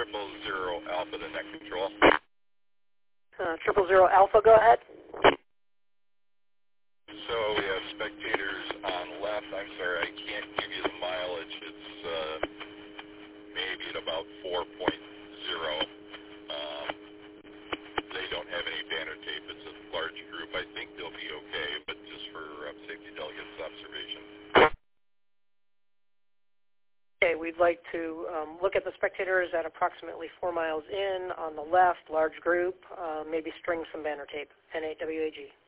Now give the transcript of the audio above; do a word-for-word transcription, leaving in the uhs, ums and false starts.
triple zero alpha to net control. Uh, triple zero alpha, go ahead. So we have spectators on left. I'm sorry, I can't give you the mileage. It's uh, maybe at about four point zero. Um, they don't have any banner tape. It's a large group. I think they'll be okay, but just for uh, safety delegates observation. Okay, we'd like to um, look at the spectators at approximately four miles in on the left, large group, uh, maybe string some banner tape, N eight W A G.